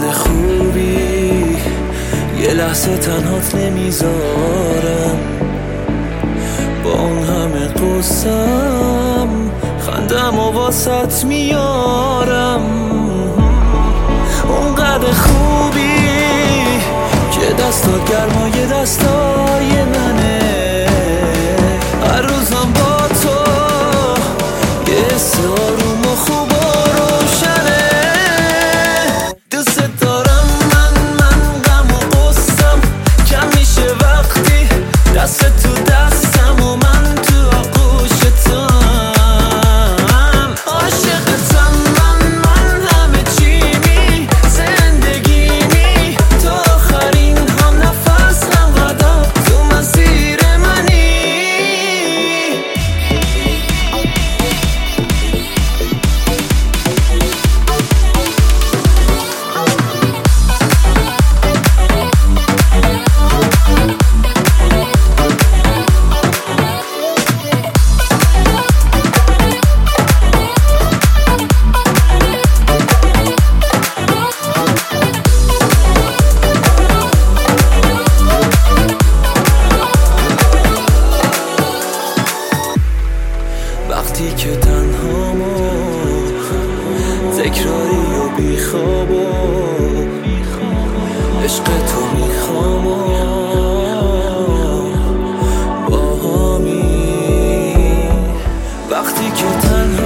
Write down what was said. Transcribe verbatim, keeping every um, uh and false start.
اونقدر خوبی یه لحظه تنهات نمیذارم، با اون همه قصم خندم و واسط میارم. اونقدر خوبی که دستات گرمای دستای منه، هر روزم با تو یه حس آروم و خوب و روشنه. دوست دارم من من غم و غصم کم میشه وقتی دست تو دستم و من تو آغوش توام. عاشقتم من من همه چیمی زندگیمی، تو آخرین هم نفس هم قدم تو مسیر منی. وقتی که تنهام و تکراری و بیخواب و عشق تو میخوام و با همی. وقتی که تنها